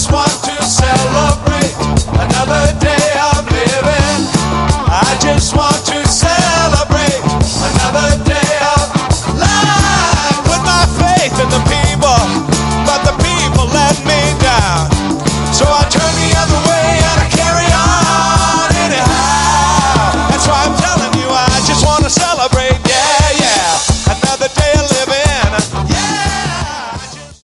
just want to celebrate another day of living. I just want